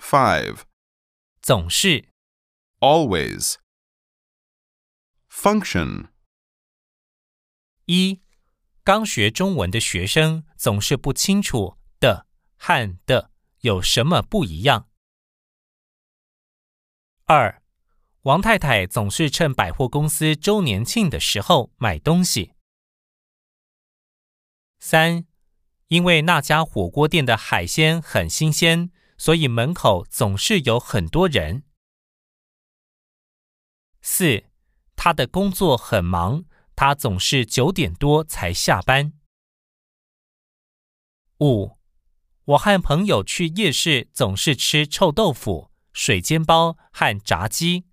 5. 总是 Always. Function. 1. 刚学中文的学生总是不清楚的和的有什么不一样。2. 王太太总是趁百货公司周年庆的时候买东西。3. 因为那家火锅店的海鲜很新鲜，所以门口总是有很多人。4. 他的工作很忙，他总是9点多才下班。5. 我和朋友去夜市总是吃臭豆腐、水煎包和炸鸡。